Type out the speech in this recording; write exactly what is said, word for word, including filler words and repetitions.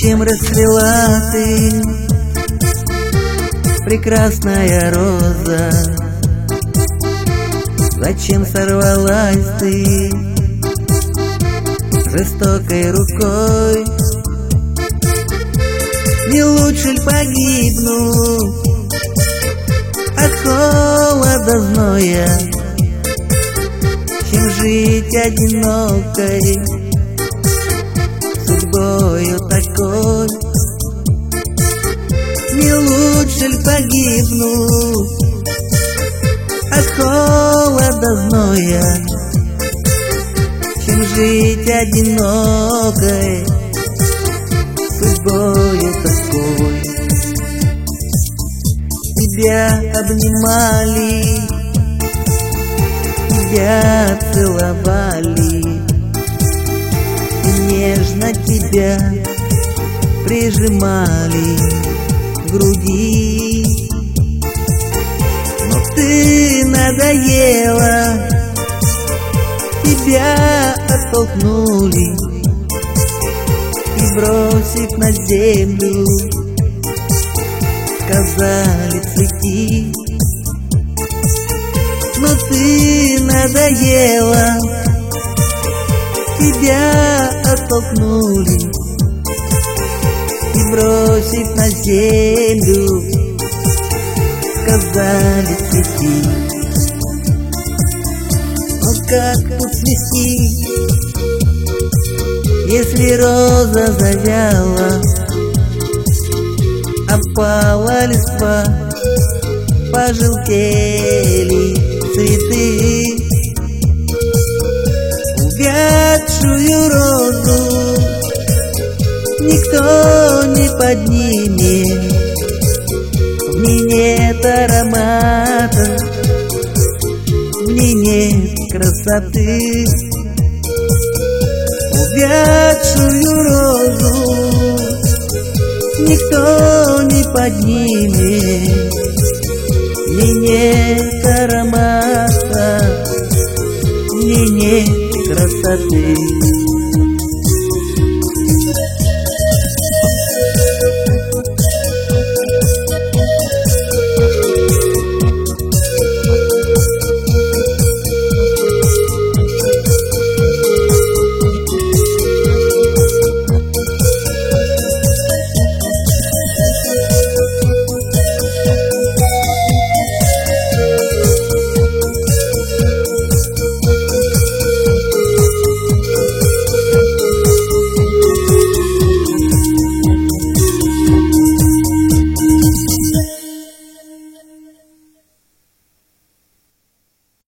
Зачем расцвела ты, прекрасная роза? Зачем сорвалась ты жестокой рукой? Не лучше ль погибну от холода зноя, чем жить одинокой судьбою такой? Не лучше ль погибну от холода зноя, чем жить одинокой судьбою такой? Тебя обнимали, тебя целовали, и нежно тебя прижимали к груди. Но ты надоела, тебя оттолкнули и, бросив на землю, сказали цвети. Но ты надоела, тебя оттолкнули и, бросив на землю, сказали цвети. Но как тут свести, если роза завяла, опала листва, пожелтели цветы? Увядшую розу никто не поднимет, в ней нет аромата, в ней нет красоты. Увядшую розу никто не поднимет, в ней нет аромата, в ней нет красоты.